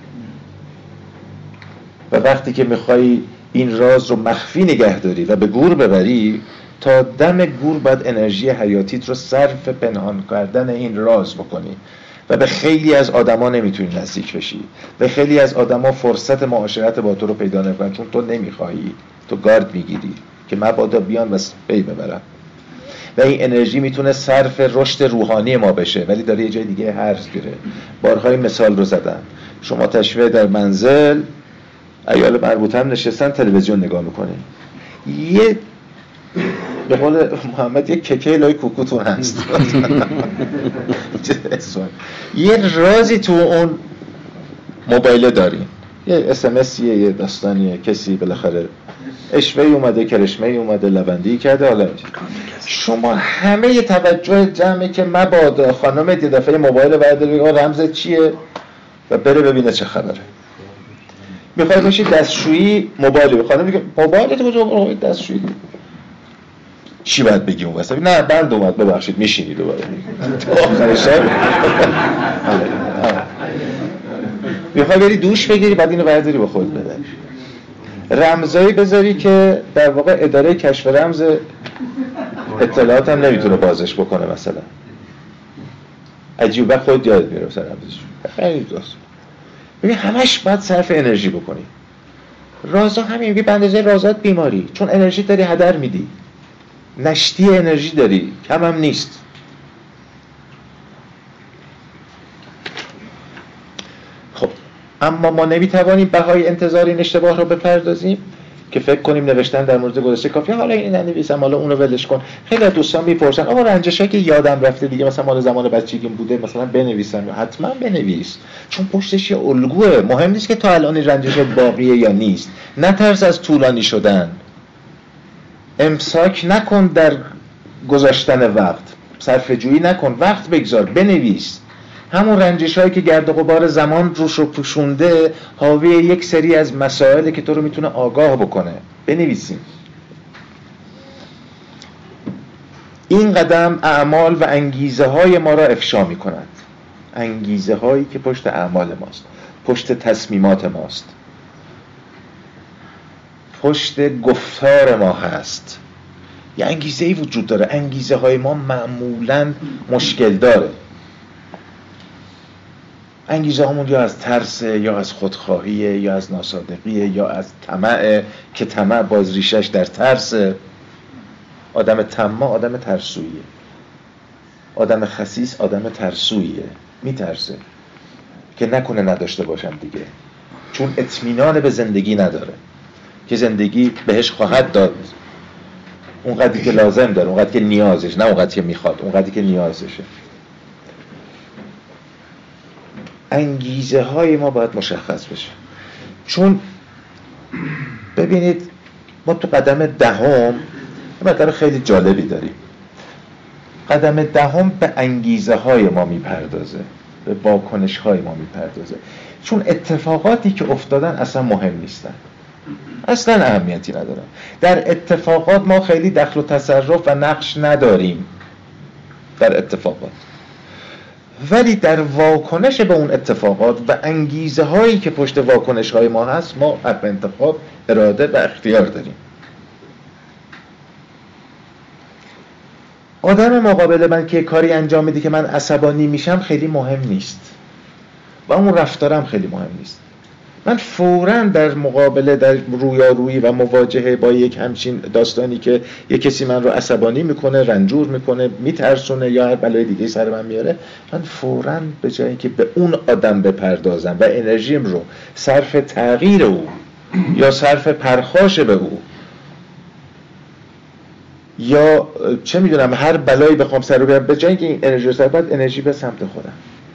Speaker 1: و وقتی که می‌خوای این راز رو مخفی نگه داری و به گور ببری، تا دم گور باید انرژی حیاتیت رو صرف پنهان کردن این راز بکنی و به خیلی از آدما نمیتونی نزدیک بشی. به خیلی از آدما فرصت معاشرت با تو رو پیدا نمیکنن، چون تو نمیخوایی، تو گارد میگیری که مبادا بیان و پی ببرن. و این انرژی میتونه صرف رشد روحانی ما بشه، ولی داره یه جای دیگه هرز گیره. بارها این مثال رو زدم. شما تشویق در منزل، عیال مربوطه هم نشستن تلویزیون نگاه میکنه، یه به قول محمد یه ککه لای کوکوتون هست یه رازی تو اون موبایل داریم، یه اسمسیه، یه داستانیه، کسی بالاخره اشوهی اومده، کرشمهی اومده، لبندی کرده. حالا شما همه توجه جمعه که مبادا خانم یه دفعه موبایل برداره بگه رمز چیه و بره ببینه چه خبره. میخوای باشی دستشویی، موبایل بخوانه میگه موبایلت کجا؟ دستشویی چی باید بگی اون واسه؟ نه بند اومد ببخشید میشینی دوباره تا آخر شب. میخوای بری دوش بگیری بعد اینو برداری با خود ببری. رمزایی بذاری که در واقع اداره کشف رمز اطلاعات هم نمیتونه بازش بکنه مثلا. عجیبه خود یاد میره مثلا رمزش. خیلی دوست. ببین همش باید صرف انرژی بکنی. رازا همین میگه به اندازه رازات بیماری، چون انرژی داری هدر میدی. نشتی انرژی داری، کم هم نیست. خب اما ما نمیتوانیم بهای انتظار این اشتباه رو بپردازیم که فکر کنیم نوشتن در مورد گذشته کافیه، حالا این ننویسم، حالا اونو ولش کن. خیلی از دوستان میپرسن آقا رنجشایی که یادم رفته دیگه مثلا مال زمان بچگیم بوده مثلا بنویسم. حتما بنویس، چون پشتش یه الگوه. مهم نیست که تا الان رنجش باقیه یا نیست. نترس از طولانی شدن، امساک نکن در گذاشتن وقت، صرفه جویی نکن، وقت بگذار، بنویس. همون رنجش هایی که گرد و غبار زمان روش رو پوشونده حاوی یک سری از مسائلی که تو رو میتونه آگاه بکنه. بنویسیم. این قدم اعمال و انگیزه های ما را افشا می کند. انگیزه هایی که پشت اعمال ماست، پشت تصمیمات ماست، پشت گفتار ما هست. یه انگیزه‌ای وجود داره. انگیزه های ما معمولاً مشکل داره. انگیزه همون یا از ترس، یا از خودخواهیه، یا از ناصادقیه، یا از طمع که طمع باز ریشش در ترس. آدم طماع آدم ترسویه. آدم خسیس آدم ترسویه. میترسه که نکنه نداشته باشم دیگه، چون اطمینان به زندگی نداره که زندگی بهش خواهد داد اونقدری که لازم داره، اونقدری که نیازش، نه اونقدری که میخواد، اونقدری که نیازشه. انگیزه های ما باید مشخص بشه. چون ببینید ما تو قدم دهم مطلب خیلی جالبی داریم. قدم دهم به انگیزه های ما میپردازه، به واکنش های ما میپردازه. چون اتفاقاتی که افتادن اصلا مهم نیستن، اصلا اهمیتی ندارن. در اتفاقات ما خیلی دخل و تصرف و نقش نداریم در اتفاقات، ولی در واکنش به اون اتفاقات و انگیزه هایی که پشت واکنش های ما هست ما حق انتخاب، اراده و اختیار داریم. آدم مقابل من که کاری انجام میده که من عصبانی میشم خیلی مهم نیست و اون رفتارم خیلی مهم نیست. من فوراً در مقابله، در رویارویی و مواجهه با یک همچین داستانی که یک کسی من رو عصبانی میکنه، رنجور میکنه، میترسونه یا هر بلای دیگه سر من میاره، من فوراً به جای اینکه به اون آدم بپردازم و انرژیم رو صرف تغییر او یا صرف پرخاش به او یا چه میدونم هر بلایی بخوام سر رو بیارم، به جای اینکه این انرژی رو صرف کنم، انرژی به سمت خودم.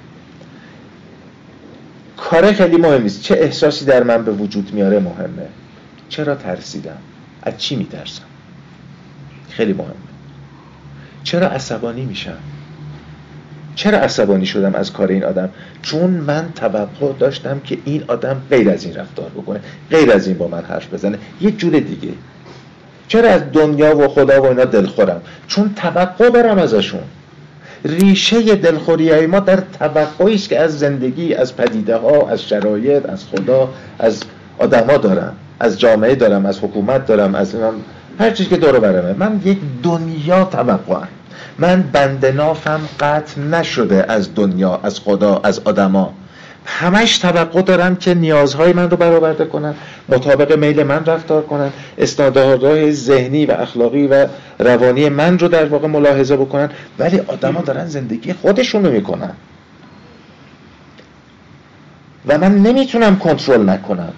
Speaker 1: کار خیلی مهم نیست. چه احساسی در من به وجود میاره مهمه. چرا ترسیدم؟ از چی میترسم؟ خیلی مهمه. چرا عصبانی میشم؟ چرا عصبانی شدم از کار این آدم؟ چون من توقع داشتم که این آدم غیر از این رفتار بکنه، غیر از این با من حرف بزنه، یک جور دیگه. چرا از دنیا و خدا و اینا دلخورم؟ چون توقع دارم ازشون. ریشه دلخوری های ما در توقعی است که از زندگی، از پدیده ها، از شرایط، از خدا، از آدما دارم، از جامعه دارم، از حکومت دارم، از هر چیزی که دور و برمه. من یک دنیا توقعم. من بنده نافم قطع نشده از دنیا، از خدا، از آدما. همش توقع دارم که نیازهای من رو برآورده کنن، مطابق میل من رفتار کنن، استعدادهای ذهنی و اخلاقی و روانی من رو در واقع ملاحظه بکنن، ولی آدما دارن زندگی خودشون رو میکنن و من نمیتونم کنترل نکنم.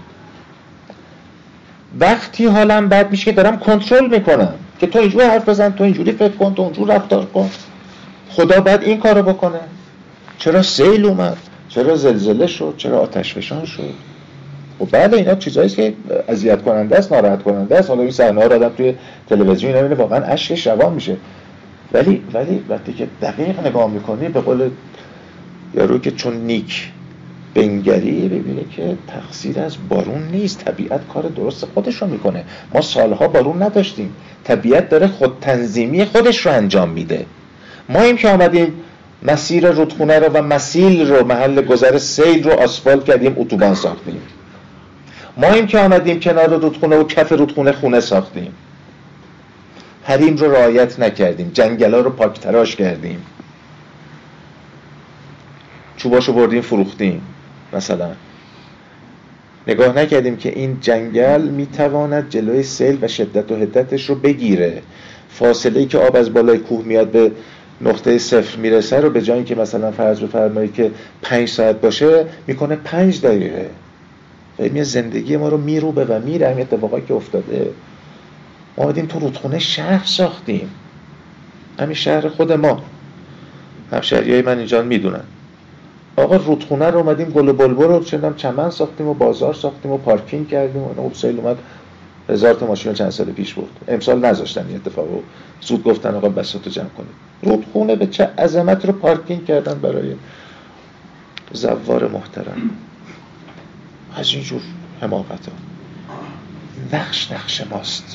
Speaker 1: وقتی حالم بد میشه که دارم کنترل میکنم که تو اینجوری حرف بزن، تو اینجوری فکر کن، تو اونجوری رفتار کن، خدا باید این کارو بکنه. چرا سیل اومد؟ چرا زلزله شد؟ چرا آتش فشان شد؟ و بله اینا چیزایی است که اذیت کننده است، ناراحت کننده است. حالا این صحنه‌ها رو آدم توی تلویزیون میبینه واقعا اشکش روان میشه. ولی وقتی که دقیق نگاه میکنی، به قول یارو که چون نیک بنگری، ببینه که تقصیر از بارون نیست، طبیعت کار درست خودش رو میکنه. ما سالها بارون نداشتیم، طبیعت داره خود تنظیمی خودش رو انجام میده. ما این که آمدیم مسیر رودخونه رو و مسیل رو، محل گذر سیل رو آسفالت کردیم، اتوبان ساختیم. ما این که آمدیم کنار رودخونه و کف رودخونه خونه ساختیم. حریم رو رعایت نکردیم، جنگلا رو پاک تراش کردیم، چوباشو بردیم فروختیم. مثلا نگاه نکردیم که این جنگل میتواند جلوی سیل و شدت و حدتش رو بگیره. فاصله‌ای که آب از بالای کوه میاد به نقطه صفر میرسه رو به جای اینکه مثلا فرض بفرمایید که 5 ساعت باشه، میکنه 5 دقیقه. این زندگی ما رو میروبه و میره. همین اتفاقایی که افتاده، ما اومدیم تو رودخونه شهر ساختیم. همین شهر خود ما، همشهریای من اینجا میدونن. آقا رودخونه رو اومدیم گل و بلبل رو چمن ساختیم و بازار ساختیم و پارکینگ کردیم. اون سیل اومد 1000 تا ماشین چند سال پیش بود. امسال نذاشتن این اتفاقو، زود گفتن آقا بساطو جمع کنید. رودخونه به چه عظمت رو پارکینگ کردن برای زوار محترم. از اینجور حماقت‌ها. نقش ماست.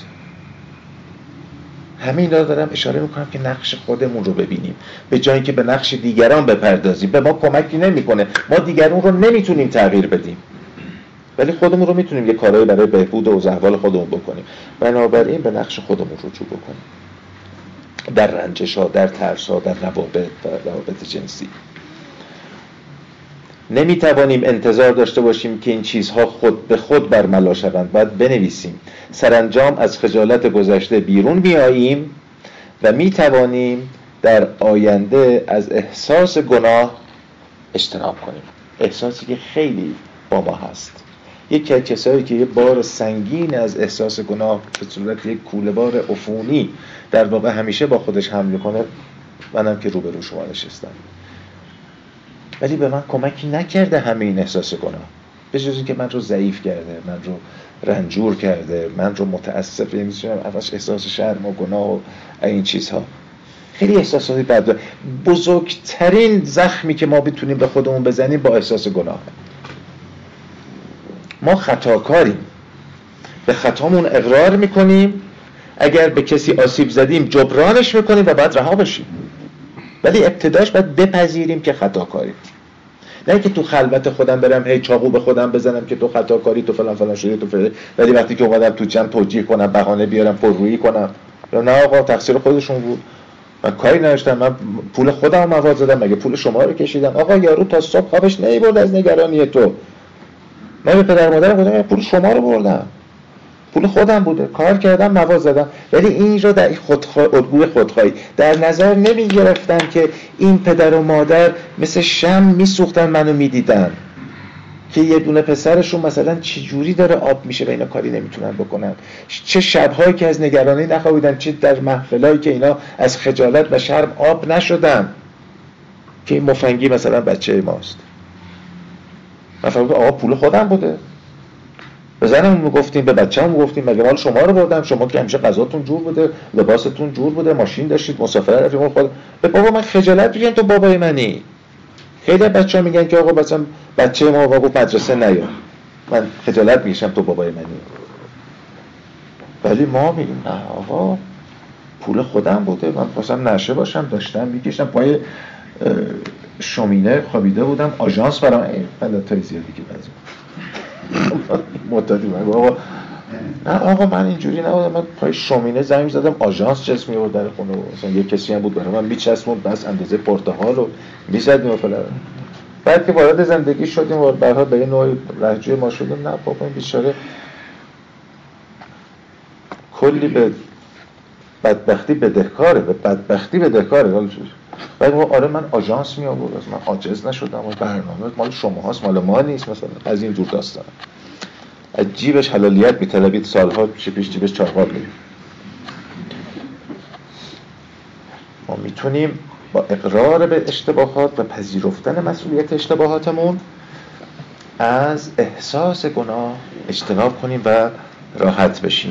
Speaker 1: همین را دارم اشاره میکنم که نقش خودمون رو ببینیم به جایی که به نقش دیگران بپردازیم. به ما کمکی نمیکنه، ما دیگران رو نمیتونیم تغییر بدیم، ولی خودمون رو میتونیم یه کارایی برای بهبود و احوال خودمون بکنیم. بنابراین به نقش خودمون رجوع بکنیم در رنجش ها، در ترس ها، در روابط جنسی. نمیتوانیم انتظار داشته باشیم که این چیزها خود به خود برملا شوند. باید بنویسیم. سرانجام از خجالت گذشته بیرون بیاییم و میتوانیم در آینده از احساس گناه اجتناب کنیم. احساسی که خیلی با ما هست. یکی از کسایی که یه بار سنگین از احساس گناه به صورت یک کوله بار عفونی در واقع همیشه با خودش حمل کنه، منم که روبرو شما نشستم. ولی به من کمکی نکرده همین احساس گناه، به جز اینکه من رو ضعیف کرده، من رو رنجور کرده، من رو متاسف، یعنی ازش احساس شرم و گناه و این چیزها. خیلی احساساتی بد. بزرگترین زخمی که ما بتونیم به خودمون بزنیم با احساس گناه. ما خطاکاریم، به خطامون اقرار میکنیم، اگر به کسی آسیب زدیم جبرانش میکنیم و بعد رها بشیم. ولی ابتداش باید بپذیریم که خطاکاریم. نه که تو خلوت خودم برم هی چاقو به خودم بزنم که تو خطاکاری، تو فلان فلان شدی، تو فلان. ولی وقتی که اومدم تو جمع توجیه کنم، بهانه بیارم، پررویی کنم، نه آقا تقصیر خودشون بود، من کاری نداشتم، من پول خودم مواد زدم، مگه پول شما رو کشیدم؟ آقا یارو تا صبح خوابش نمیبرد از نگرانی تو. من به پدر مادرم گفتم پول شما رو بردم، پول خودم بوده، کار کردم، مواد زدم. ولی این رو در الگوی خودخواهی در نظر نمی گرفتن که این پدر و مادر مثل شمع میسوختن، منو میدیدن که یه دونه پسرشون مثلا چه جوری داره آب میشه و اینا کاری نمیتونن بکنن، چه شبهایی که از نگرانی نخوابیدن، چه در محفلایی که اینا از خجالت و شرم آب نشدن که این مفنگی مثلا بچه ماست. من فهمیدم آقا پول خودم بوده. به زنمون میگفتیم، به بچه‌مون میگفتیم مگه مال شما رو بردم؟ شما که همیشه غذاتون جور بوده، لباستون جور بوده، ماشین داشتید، مسافرت رفتید. خود به بابا من خجالت میگم تو بابای منی. خیلی بچه‌ها میگن که آقا مثلا بچه ما گفت مدرسه نیا، من خجالت میکشم تو بابای منی. ولی ما میگیم نه آقا پول خودم بوده، من خواستم نشه باشم، داشتم میکشم پای شومینه خوابیده بودم، آژانس برام غلطای زیادی که بعضی معتادی من آقا نه آقا من اینجوری نبودم، من پای شومینه زنگ زدم آژانس چسب میورد در خونه، مثلا یه کسی هم بود برای من میچسبوند بس اندازه پرتقال رو میزدیم و فلان. بعد که وارد زندگی شدیم و برها به یه نوعی رهجوی ما شدیم، نه بابا این بیچاره کلی به بدبختی بدهکاره، به بدبختی بدهکاره. بعد آره من آژانس می آورد، من عاجز نشدم و برنامه مال شما هاست مال ما نیست، مثلا از این جور داستان. از جیبش حلالیت می‌طلبید، سالها پیش جیبش چاقال بود. ما میتونیم با اقرار به اشتباهات و پذیرفتن مسئولیت اشتباهاتمون از احساس گناه اجتناب کنیم و راحت بشیم.